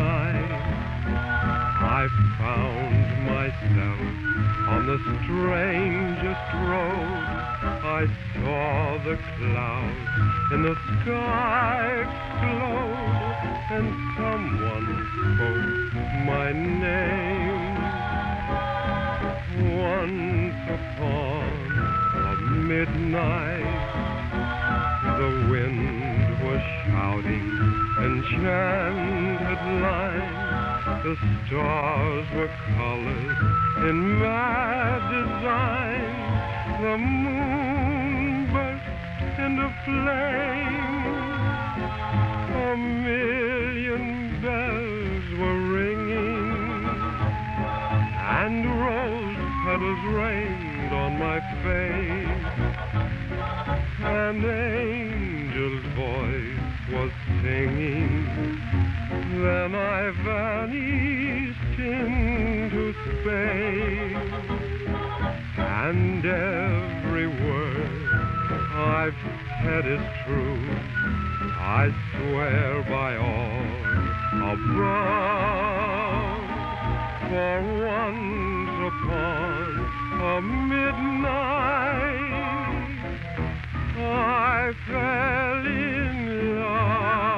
midnight, I found myself on the strangest road. I saw the clouds in the sky explode, and someone spoke my name. Once upon a midnight, the wind was shouting enchanted lines. The stars were colored in mad design. The moon burst into flame. A million bells were ringing, and rose petals rained on my face. An angel's voice was singing. Then I vanished into space, and every word I've said is true. I swear by all above, for once upon a midnight I fell in love.